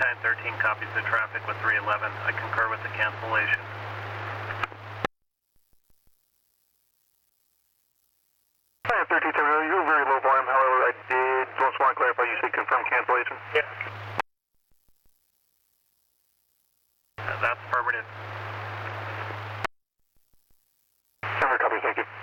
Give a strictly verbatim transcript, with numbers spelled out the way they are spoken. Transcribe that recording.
Time thirteen copies the traffic with three eleven. I concur with the cancellation. Time thirteen terminal, you were very low volume, however, I did just want to clarify, you said confirm cancellation? Yeah. Uh, that's affirmative. Number copy, thank you.